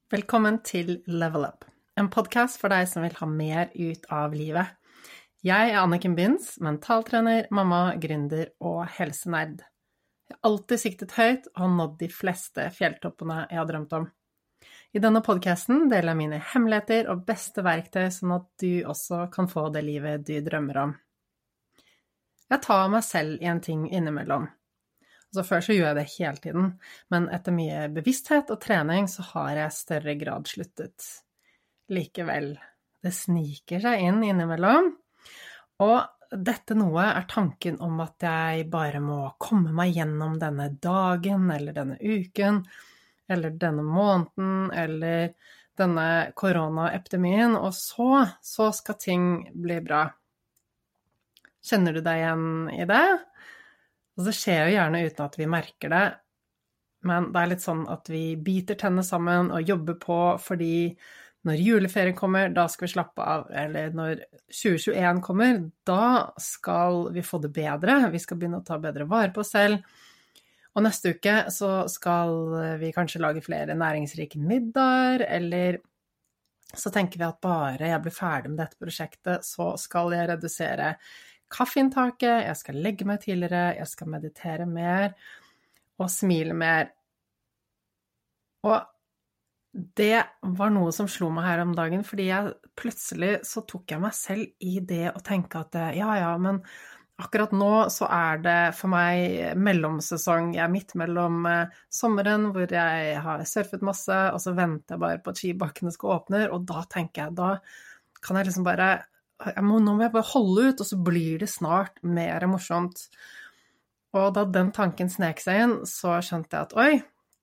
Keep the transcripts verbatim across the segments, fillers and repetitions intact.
Velkommen til Level Up, en podcast for deg som vil ha mer ut av livet. Jeg er Anniken Binds, mentaltrener, mamma, gründer og helsenerd. Jeg har alltid siktet høyt og har nådd de fleste fjelltoppene jeg har drømt om. I denne podcasten deler jeg mine hemmeligheter og beste verktøy, sånn at du også kan få det livet du drømmer om. Jeg tar meg selv i en ting innimellom. Så før så gjør jeg det hele tiden, men etter mye bevissthet og trening så har jeg større grad sluttet. Likevel, det sniker seg inn innimellom, og dette noe er tanken om at jeg bare må komme meg gjennom denne dagen, eller denne uken, eller denne måneden, eller denne koronaepidemien, og så, så skal ting bli bra. Kjenner du deg igjen i det? Og det skjer jo gjerne uten at vi merker det, men det er litt sånn at vi biter tennene sammen og jobber på, fordi når juleferien kommer, da skal vi slappe av, eller når tjue tjueen kommer, da skal vi få det bedre, vi skal begynne å ta bedre vare på oss selv, og neste uke så skal vi kanskje lage flere næringsrike middager, eller så tenker vi at bare jeg blir ferdig med dette prosjektet, så skal jeg redusere kaffeinntaket, jeg skal legge meg tidligere, jeg skal meditere mer og smile mer. Og det var noe som slo meg her om dagen, fordi jeg plutselig så tok jeg meg selv i det å tenke at ja, ja, men akkurat nå så er det for meg mellomsesong, jeg er midt mellom sommeren hvor jeg har surfet masse, og så venter jeg bare på at skibakkene skal åpne, og da tenker jeg, da kan jeg liksom bare Jeg må, nå må jeg bare holde ut, og så blir det snart mer morsomt. Og da den tanken snek seg inn, så skjønte jeg at oi,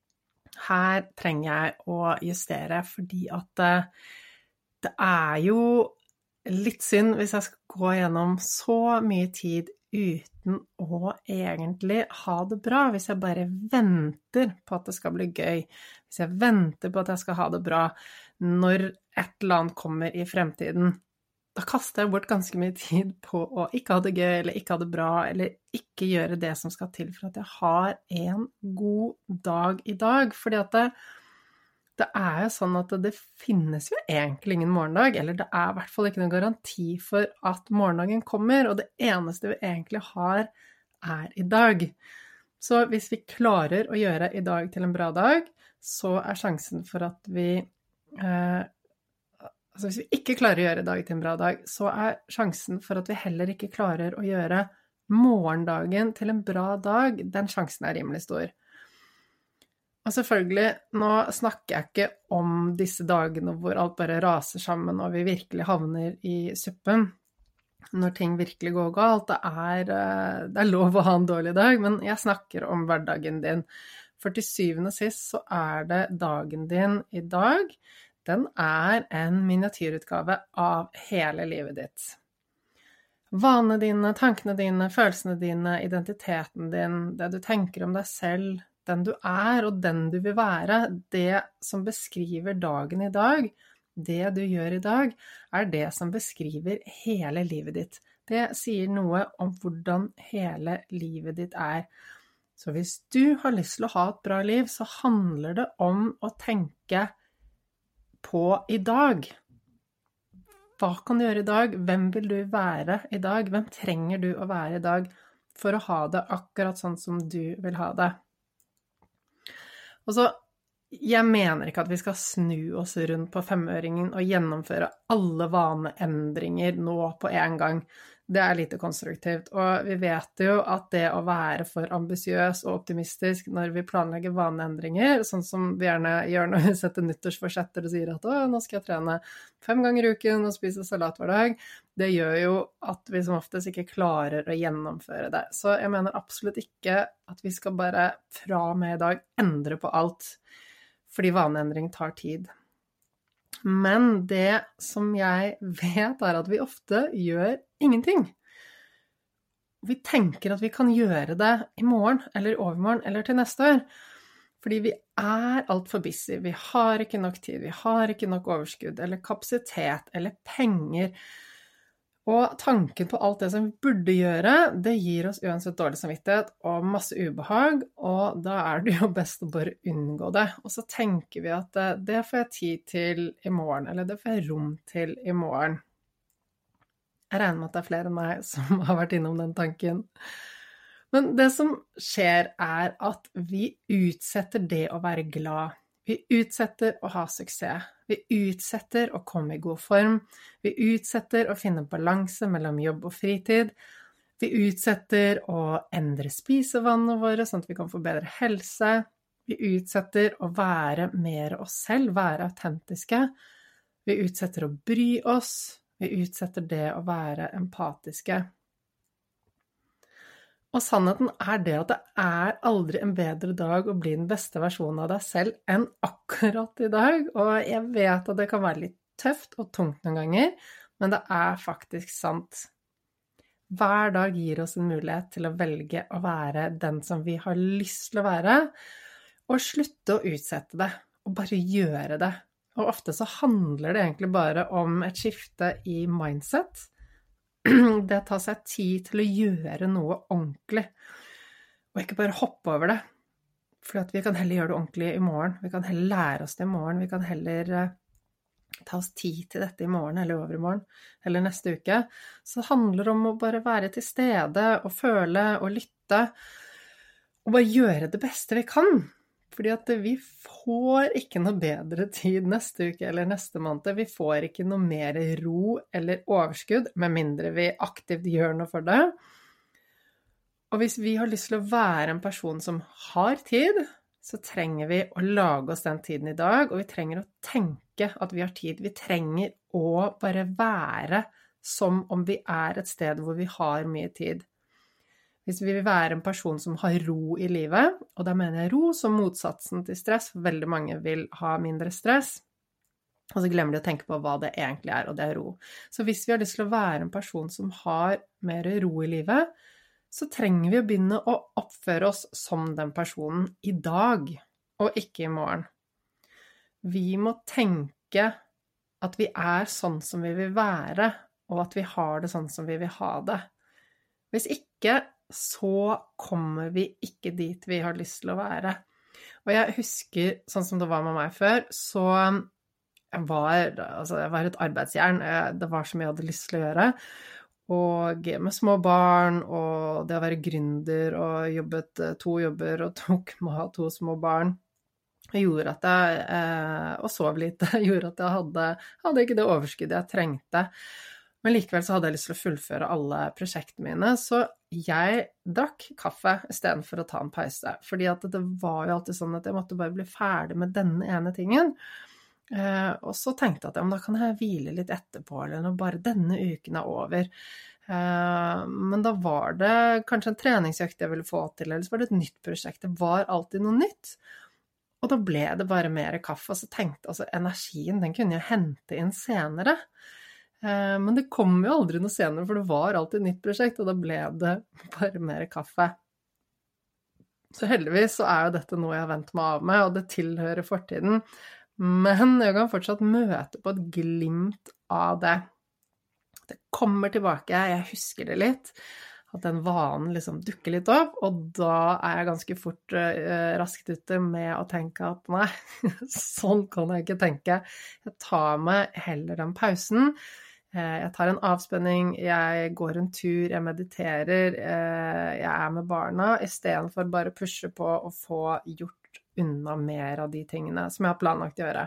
her trenger jeg å justere, fordi at det, det er jo litt synd hvis jeg skal gå gjennom så mye tid uten å egentlig ha det bra, hvis jeg bare venter på at det skal bli gøy, hvis jeg venter på at jeg skal ha det bra når et eller annet kommer i fremtiden. Da kaster jeg bort ganske mye tid på å ikke ha det gøy, eller ikke ha det bra, eller ikke gjøre det som skal til for at jeg har en god dag i dag. Fordi at det, det er jo sånn at det finnes jo egentlig ingen morgendag, eller det er i hvert fall ikke noen garanti for at morgendagen kommer, og det eneste vi egentlig har er i dag. Så hvis vi klarer å gjøre i dag til en bra dag, så er sjansen for at vi... Eh, Altså hvis vi ikke klarer å gjøre dag til en bra dag, så er sjansen for at vi heller ikke klarer å gjøre morgendagen til en bra dag, den sjansen er rimelig stor. Og selvfølgelig, nå snakker jeg ikke om disse dagene hvor alt bare raser sammen og vi virkelig havner i suppen, når ting virkelig går galt. Det er, det er lov å ha en dårlig dag, men jeg snakker om hverdagen din. For til syvende og sist så er det dagen din i dag. Den er en miniatyrutgave av hele livet ditt. Vanene dine, tankene dine, følelsene dine, identiteten din, det du tenker om deg selv, den du er og den du vil være, det som beskriver dagen i dag, det du gjør i dag, er det som beskriver hele livet ditt. Det sier noe om hvordan hele livet ditt er. Så hvis du har lyst til å ha et bra liv, så handler det om å tenke på i dag. Hva kan du gjøre i dag? Hvem vil du være i dag? Hvem trenger du å være i dag for å ha det akkurat sånn som du vil ha det? Og så, jeg mener ikke at vi skal snu oss rundt på femøringen og gjennomføre alle vaneendringer nå på en gang. Det er lite konstruktivt, og vi vet jo at det å være for ambisiøs og optimistisk når vi planlegger vaneendringer, sånn som vi gjerne gjør når vi setter nyttårsforsetter og sier at å, nå skal jeg trene fem ganger i uken og spise salat hver dag, det gjør jo at vi som oftest ikke klarer å gjennomføre det. Så jeg mener absolutt ikke at vi skal bare fra og med i dag endre på alt, fordi vaneendring tar tid. Men det som jeg vet er at vi ofte gjør ingenting. Vi tenker at vi kan gjøre det i morgen, eller overmorgen, eller til neste år. Fordi vi er alt for busy, vi har ikke nok tid, vi har ikke nok overskudd, eller kapasitet, eller penger. Og tanken på alt det som vi burde gjøre, det gir oss uansett dårlig samvittighet og masse ubehag, og da er det jo best å bare unngå det. Og så tenker vi at det, det får jeg tid til i morgen, eller det får jeg rom til i morgen. Jeg regner med at det er flere enn meg som har vært innom den tanken. Men det som skjer er at vi utsetter det å være glad. Vi utsetter å ha suksess. Vi utsetter å komme i god form. Vi utsetter å finne balanse mellom jobb og fritid. Vi utsetter å endre spisevanene våre, sånn at vi kan få bedre helse. Vi utsetter å være mer oss selv, være autentiske. Vi utsetter å bry oss. Vi utsetter det å være empatiske. Og sannheten er det at det er aldri en bedre dag å bli den beste versjonen av deg selv enn akkurat i dag. Og jeg vet at det kan være litt tøft og tungt noen ganger, men det er faktisk sant. Hver dag gir oss en mulighet til å velge å være den som vi har lyst til å være, og slutte å utsette det, og bare gjøre det. Og ofte så handler det egentlig bare om et skifte i mindset. Det tar seg tid til å gjøre noe ordentlig, og ikke bare hoppe over det, for at vi kan heller gjøre det ordentlig i morgen, vi kan heller lære oss det i morgen, vi kan heller ta oss tid til dette i morgen, eller over i morgen, eller neste uke. Så det handler om å bare være til stede, og føle, og lytte, og bare gjøre det beste vi kan. Fordi at vi får ikke noe bedre tid neste uke eller neste måned. Vi får ikke noe mer ro eller overskudd, med mindre vi aktivt gjør noe for det. Og hvis vi har lyst til å være en person som har tid, så trenger vi å lage oss den tiden i dag, og vi trenger å tenke at vi har tid. Vi trenger å bare være som om vi er et sted hvor vi har mye tid. Hvis vi vil være en person som har ro i livet, og da mener jeg ro som motsatsen til stress, for veldig mange vil ha mindre stress, og så glemmer de å tenke på hva det egentlig er, og det er ro. Så hvis vi har lyst til å være en person som har mer ro i livet, så trenger vi å begynne å oppføre oss som den personen i dag, og ikke i morgen. Vi må tenke at vi er sånn som vi vil være, og at vi har det sånn som vi vil ha det. Hvis ikke, så kommer vi ikke dit vi har lyst til å være. Og jeg husker, sånn som det var med meg før, så jeg var, altså jeg var et arbeidsjern, det var så mye jeg hadde lyst til å gjøre, og med små barn, og det å være gründer, og jobbet to jobber, og tok med å ha to små barn, gjorde at jeg, og sov lite, gjorde at jeg hadde, hadde ikke det overskuddet jeg trengte. Men likevel så hadde jeg lyst til å fullføre alle prosjektene mine, så jeg drakk kaffe i stedet for å ta en pause. Fordi at det var jo alltid sånn at jeg måtte bare bli ferdig med denne ene tingen. Eh, og så tenkte jeg at ja, men da kan jeg hvile litt etterpå, eller når bare denne uken er over. Eh, men da var det kanskje en treningsøkt jeg ville få til, eller så var det et nytt prosjekt. Det var alltid noe nytt. Og da ble det bare mer kaffe, og så tenkte jeg altså energien, den kunne jeg hente inn senere. Men det kom jo aldri noe senere, for det var alltid et nytt prosjekt, og da ble det bare mer kaffe. Så heldigvis så er jo dette noe jeg har vent meg av med, og det tilhører fortiden. Men jeg kan fortsatt møte på et glimt av det. Det kommer tilbake, jeg husker det litt, at den vanen liksom dukker litt opp, og da er jeg ganske fort uh, raskt ute med å tenke at nei, sånn kan jeg ikke tenke. Jeg tar meg heller den pausen. Jeg tar en avspenning, jeg går en tur, jeg mediterer, jeg er med barna, i stedet for bare å pushe på å få gjort unna mer av de tingene som jeg har planlagt å gjøre.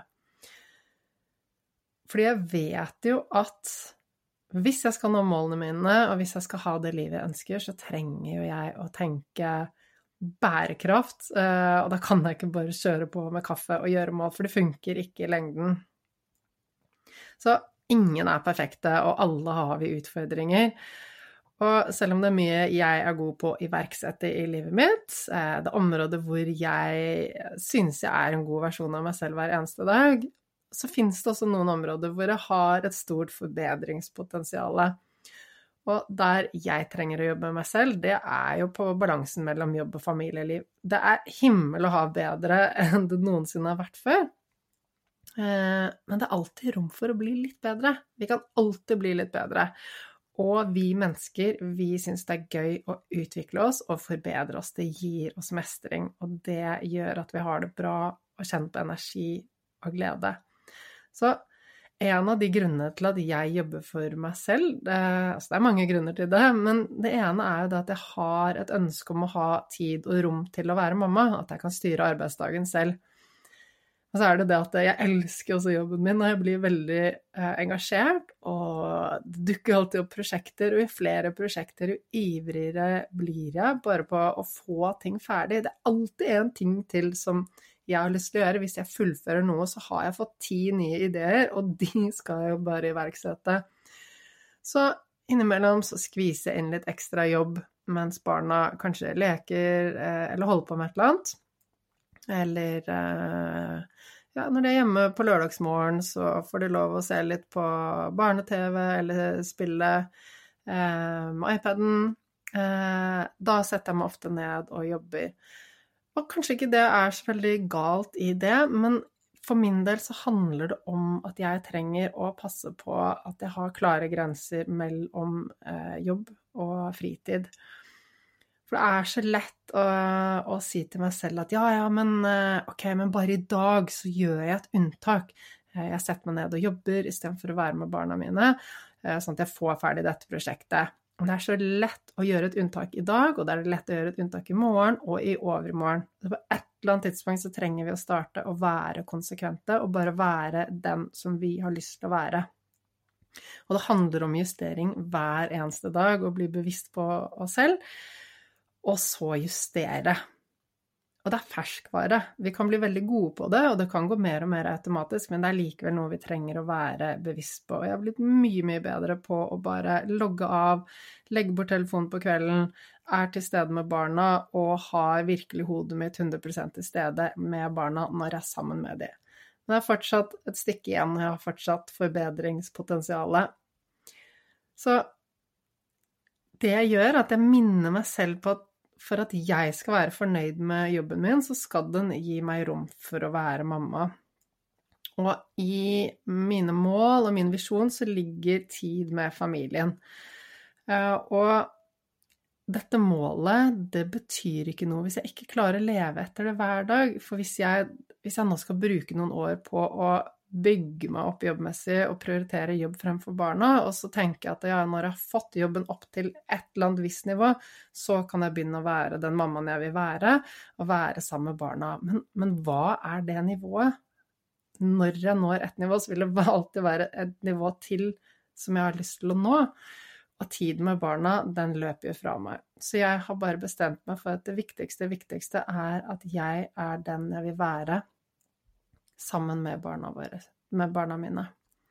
Fordi jeg vet jo at hvis jeg skal nå målene mine, og hvis jeg skal ha det livet jeg ønsker, så trenger jo jeg å tenke bærekraft, og da kan jeg ikke bare kjøre på med kaffe og gjøre mål, for det funker ikke i lengden. Så ingen er perfekte, og alle har vi utfordringer. Og selv om det er mye jeg er god på å iverksette i livet mitt, det området hvor jeg synes jeg er en god versjon av meg selv hver eneste dag, så finnes det også noen områder hvor jeg har et stort forbedringspotensial. Og der jeg trenger å jobbe med meg selv, det er jo på balansen mellom jobb og familieliv. Det er himmel å ha bedre enn det noensinne har vært før. Men det er alltid rom for å bli litt bedre. Vi kan alltid bli litt bedre. Og vi mennesker, vi synes det er gøy å utvikle oss og forbedre oss. Det gir oss mestring, og det gjør at vi har det bra og kjenner på energi og glede. Så en av de grunnene til at jeg jobber for meg selv, det, altså det er mange grunner til det, men det ene er jo det at jeg har et ønske om å ha tid og rom til å være mamma, at jeg kan styre arbeidsdagen selv. Og så er det det at jeg elsker også jobben min, og jeg blir veldig eh, engasjert, og det dukker alltid opp prosjekter, og i flere prosjekter, jo ivrigere blir jeg bare på å få ting ferdig. Det er alltid en ting til som jeg har lyst til å gjøre. Hvis jeg fullfører noe, så har jeg fått ti nye ideer, og de skal jeg jo bare iverksette. Så innimellom så skviser jeg inn litt ekstra jobb, mens barna kanskje leker eh, eller holder på med et eller annet. Eller ja, når de er hjemme på lørdagsmorgen, så får de lov å se litt på barne-tv eller spille eh, med iPaden. Eh, da setter jeg meg ofte ned og jobber. Og kanskje ikke det er så veldig galt i det, men for min del så handler det om at jeg trenger å passe på at jeg har klare grenser mellom eh, jobb og fritid. For det er så lett å, å si til meg selv at ja, ja, men ok, men bare i dag så gjør jeg et unntak. Jeg setter meg ned og jobber i stedet for å være med barna mine, sånn at jeg får ferdig dette prosjektet. Og det er så lett å gjøre et unntak i dag, og det er lett å gjøre et unntak i morgen og i overmorgen. Så på et eller annet tidspunkt så trenger vi å starte å være konsekvente, og bare være den som vi har lyst til å være. Og det handler om justering hver eneste dag, og bli bevisst på oss selv, og så justere. Og det er ferskvare. Vi kan bli veldig gode på det, og det kan gå mer og mer automatisk, men det er likevel noe vi trenger å være bevisst på. Og jeg har blitt mye, mye bedre på å bare logge av, legge bort telefonen på kvelden, er til stede med barna, og har virkelig hodet mitt hundre prosent til stede med barna når jeg er sammen med dem. Men det er fortsatt et stykke igjen, og jeg har fortsatt forbedringspotensialet. Så det jeg gjør, er at jeg minner meg selv på at for at jeg skal være fornøyd med jobben min, så skal den gi meg rom for å være mamma. Og i mine mål og min visjon så ligger tid med familien. Og dette målet, det betyr ikke noe hvis jeg ikke klarer å leve etter det hver dag. For hvis jeg, hvis jeg nå skal bruke noen år på å bygge meg opp jobbmessig og prioritere jobb fremfor barna, og så tenker jeg at ja, når jeg har fått jobben opp til et eller annet visst nivå, så kan jeg begynne å være den mammaen jeg vil være, og være sammen med barna. Men, men hva er det nivået? Når jeg når et nivå, så vil det alltid være et nivå til som jeg har lyst til å nå. Og tiden med barna, den løper jo fra meg. Så jeg har bare bestemt meg for at det viktigste, viktigste er at jeg er den jeg vil være, sammen med barna våre, med barna mine.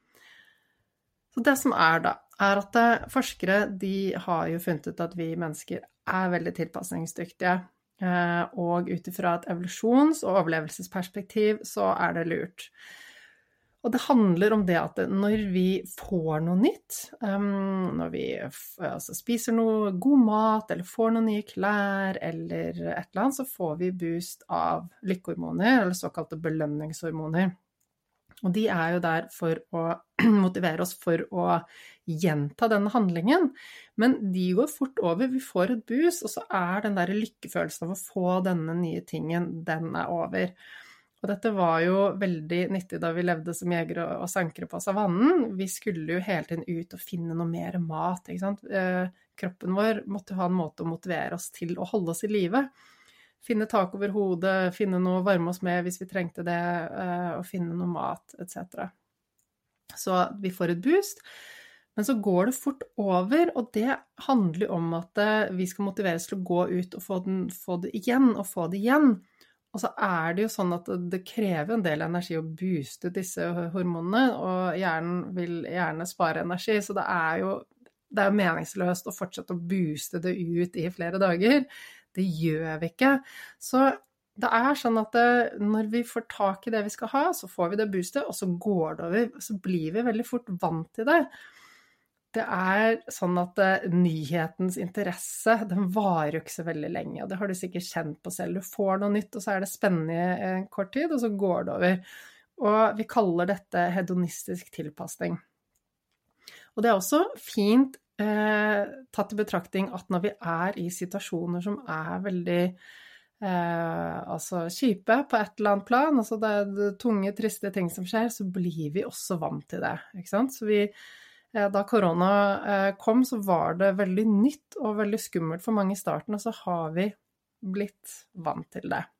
Så det som er da, er at forskere, de har jo funnet ut at vi mennesker er veldig tilpasningsdyktige, og utifra et evolusjons- og overlevelsesperspektiv så er det lurt. Og det handler om det at når vi får noe nytt, når vi altså, spiser noe god mat, eller får noen nye klær, eller et eller annet, så får vi boost av lykkehormoner, eller såkalte belønningshormoner. Og de er jo der for å motivere oss for å gjenta denne handlingen, men de går fort over, vi får et boost, og så er den der lykkefølelsen av å få denne nye tingen, den er over. Og dette var jo veldig nyttig da vi levde som jegere og sankere på savannen. Vi skulle jo hele tiden ut og finne noe mer mat, ikke sant? Kroppen vår måtte ha en måte å motivere oss til å holde oss i live. Finne tak over hodet, finne noe å varme oss med hvis vi trengte det, og finne noe mat, et cetera. Så vi får et boost, men så går det fort over, og det handler om at vi skal motiveres til å gå ut og få, den, få det igjen, og få det igjen. Og så er det jo sånn at det krever en del energi å booste disse hormonene, og hjernen vil gjerne spare energi, så det er jo det er meningsløst å fortsette å booste det ut i flere dager. Det gjør vi ikke. Så det er sånn at det, når vi får tak i det vi skal ha, så får vi det boostet, og så går det over, så blir vi veldig fort vant til det. Det er sånn at uh, nyhetens interesse, den varer jo ikke så veldig lenge, og det har du sikkert kjent på selv. Du får noe nytt, og så er det spennende i en kort tid, og så går det over. Og vi kaller dette hedonistisk tilpasning. Og det er også fint eh, tatt i betraktning at når vi er i situasjoner som er veldig eh, altså kjipe på et eller annet plan, altså det er det tunge, triste ting som skjer, så blir vi også vant til det, ikke sant? Så vi, eh, da korona eh, kom, så var det veldig nytt og veldig skummelt for mange i starten, og så har vi blitt vant til det.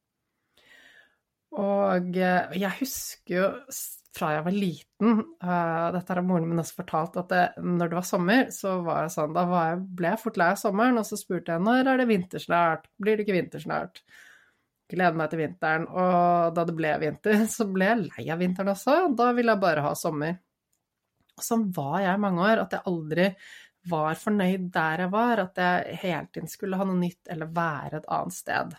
Og jeg husker jo fra jeg var liten, uh, dette har moren min også fortalt, at det, når det var sommer, så var jeg sånn, da var jeg, ble jeg fort lei av sommeren, og så spurte jeg, når er det vinter snart? Blir det ikke vinter snart? Gleder meg til vinteren, og da det ble vinter, så ble jeg lei av vinteren også, da ville jeg bare ha sommer. Og sånn var jeg mange år, at jeg aldri var fornøyd der jeg var, at jeg hele tiden skulle ha noe nytt eller være et annet sted.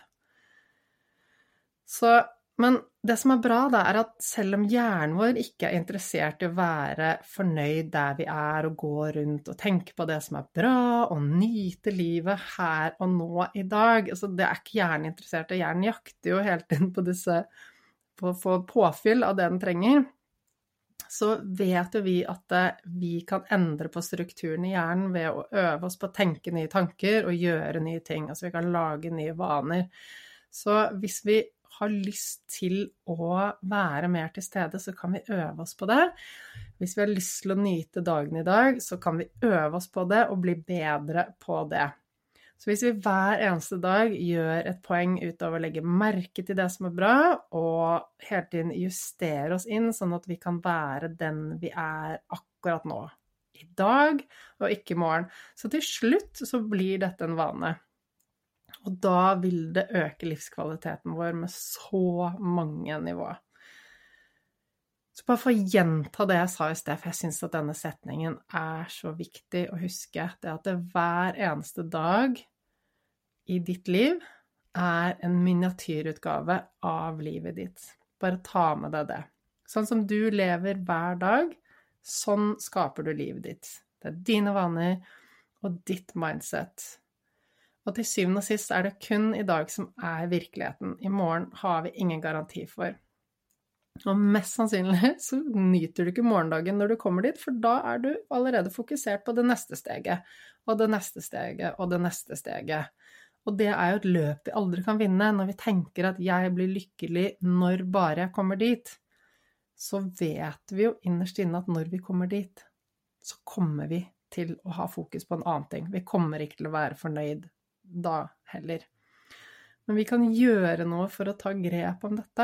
Så, men det som er bra da, er at selv om hjernen vår ikke er interessert i å være fornøyd der vi er og gå rundt og tenke på det som er bra og nyte livet her og nå i dag, altså det er ikke hjernen interessert i, hjernen jakter jo hele tiden på disse, på å få påfyll av det den trenger, så vet jo vi at vi kan endre på strukturen i hjernen ved å øve oss på å tenke nye tanker og gjøre nye ting, altså vi kan lage nye vaner. Så hvis vi har lyst til å være mer til stede, så kan vi øve oss på det. Hvis vi har lyst til å nyte dagen i dag, så kan vi øve oss på det og bli bedre på det. Så hvis vi hver eneste dag gjør et poeng utover å legge merke til det som er bra, og hele tiden justere oss inn, sånn at vi kan være den vi er akkurat nå, i dag og ikke i morgen. Så til slutt så blir dette en vane. Og da vil det øke livskvaliteten vår med så mange nivåer. Så bare for å gjenta det jeg sa i sted, for jeg synes at denne setningen er så viktig å huske, det at det hver eneste dag i ditt liv er en miniatyrutgave av livet ditt. Bare ta med deg det. Sånn som du lever hver dag, sånn skaper du livet ditt. Det er dine vaner og ditt mindset. Og til syvende og sist er det kun i dag som er virkeligheten. I morgen har vi ingen garanti for. Og mest sannsynlig så nyter du ikke morgendagen når du kommer dit, for da er du allerede fokusert på det neste steget, og det neste steget, og det neste steget. Og det er jo et løp vi aldri kan vinne. Når vi tenker at jeg blir lykkelig når bare jeg kommer dit, så vet vi jo innerst inne at når vi kommer dit, så kommer vi til å ha fokus på en annen ting. Vi kommer ikke til å være fornøyd da heller. Men vi kan gjøre noe for å ta grep om dette.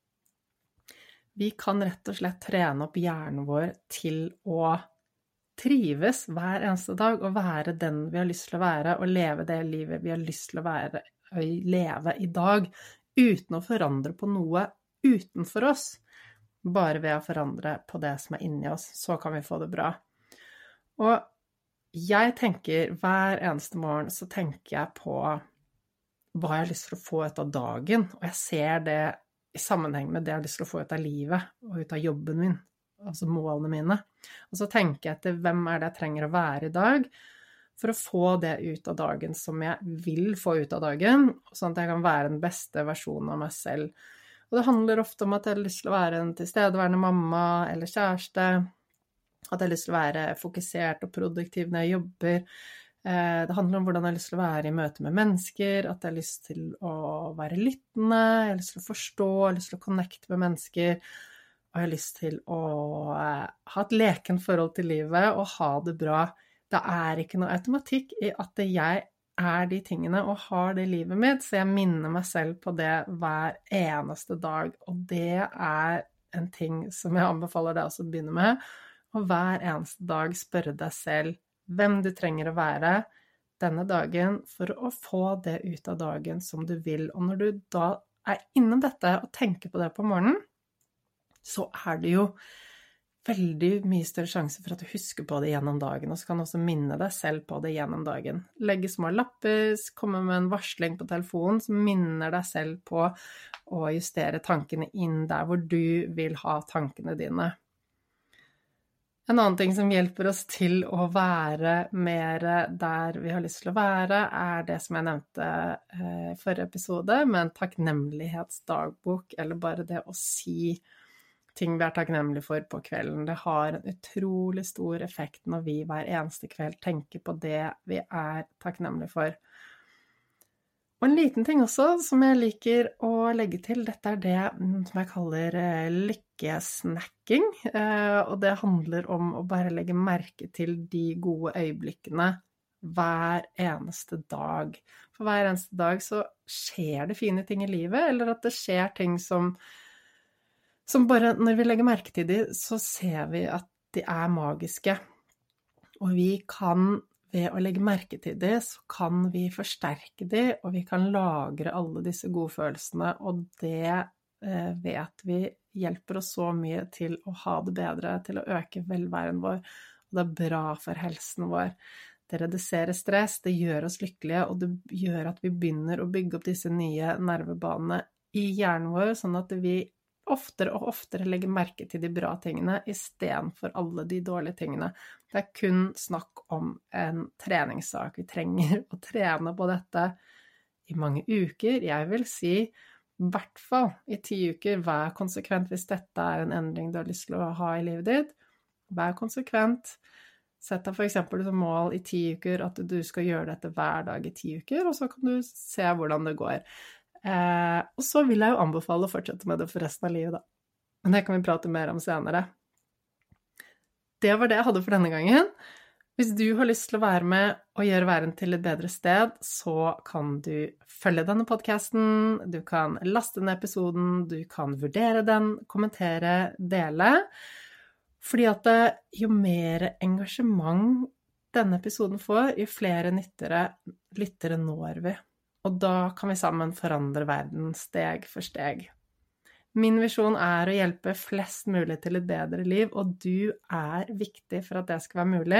Vi kan rett og slett trene opp hjernen vår til å trives hver eneste dag og være den vi har lyst til å være og leve det livet vi har lyst til å være, leve i dag uten å forandre på noe utenfor oss. Bare ved å forandre på det som er inni oss, så kan vi få det bra. Og jeg tenker hver eneste morgen så tenker jeg på hva jeg har lyst til å få ut av dagen, og jeg ser det i sammenheng med det jeg har lyst til å få ut av livet og ut av jobben min, altså målene mine. Og så tenker jeg etter hvem er det jeg trenger å være i dag for å få det ut av dagen som jeg vil få ut av dagen, sånn at jeg kan være den beste versjonen av meg selv. Og det handler ofte om at jeg har lyst til å være en tilstedeværende mamma eller kjæreste, at jeg har lyst til å være fokusert og produktiv når jeg jobber. Det handler om hvordan jeg har lyst til å være i møte med mennesker, at jeg har lyst til å være lyttende, jeg har lyst til å forstå, jeg har lyst til å connecte med mennesker, og jeg har lyst til å ha et lekent forhold til livet og ha det bra. Det er ikke noe automatikk i at jeg er de tingene og har det livet mitt, så jeg minner meg selv på det hver eneste dag, og det er en ting som jeg anbefaler deg også å begynne med, og hver eneste dag spørre deg selv hvem du trenger å være denne dagen for å få det ut av dagen som du vil. Og når du da er innom dette og tenker på det på morgenen, så er det jo veldig mye større sjanse for at du husker på det gjennom dagen, og så kan du også minne deg selv på det gjennom dagen. Legge små lapper, komme med en varsling på telefonen som minner deg selv på å justere tankene inn der hvor du vil ha tankene dine. En annen ting som hjelper oss til å være mer der vi har lyst til å være, er det som jeg nevnte i forrige episode, med en takknemlighetsdagbok, eller bare det å si ting vi er takknemlige for på kvelden. Det har en utrolig stor effekt når vi hver eneste kveld tenker på det vi er takknemlige for. Og en liten ting også som jeg liker å legge til, dette er det som jeg kaller lykkesnacking, og det handler om å bare legge merke til de gode øyeblikkene hver eneste dag. For hver eneste dag så skjer det fine ting i livet, eller at det skjer ting som, som bare, når vi legger merke til de, så ser vi at de er magiske. Og vi kan, ved å legge merke til det, så kan vi forsterke det, og vi kan lagre alle disse gode følelsene, og det eh, vet vi hjelper oss så mye til å ha det bedre, til å øke velværen vår, og det er bra for helsen vår. Det reduserer stress, det gjør oss lykkelige, og det gjør at vi begynner å bygge opp disse nye nervebanene i hjernen vår, sånn at vi oftere og oftere legger merke til de bra tingene i stedet for alle de dårlige tingene. Det er kun snakk om en treningssak. Vi trenger å trene på dette i mange uker. Jeg vil si i hvert fall i ti uker. Vær konsekvent hvis dette er en endring du har lyst til å ha i livet ditt. Vær konsekvent. Sett deg for eksempel som mål i ti uker at du skal gjøre dette hver dag i ti uker, og så kan du se hvordan det går. Eh, og så vil jeg jo anbefale å fortsette med det for resten av livet da. Men det kan vi prate mer om senere. Det var det jeg hadde for denne gangen. Hvis du har lyst til å være med og gjøre verden til et bedre sted, så kan du følge denne podcasten, du kan laste ned episoden, du kan vurdere den, kommentere, dele. Fordi at det, jo mer engasjement denne episoden får, jo flere nyttere lyttere når vi. Og da kan vi sammen forandre verden steg for steg. Min visjon er å hjelpe flest mulig til et bedre liv, og du er viktig for at det skal være mulig.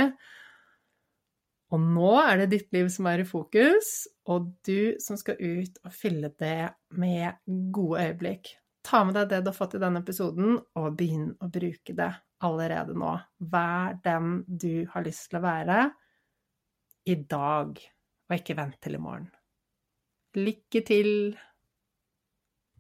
Og nå er det ditt liv som er i fokus, og du som skal ut og fylle det med gode øyeblikk. Ta med deg det du har fått i denne episoden, og begynn å bruke det allerede nå. Vær den du har lyst til å være i dag, og ikke vent til i morgen. Lykke til!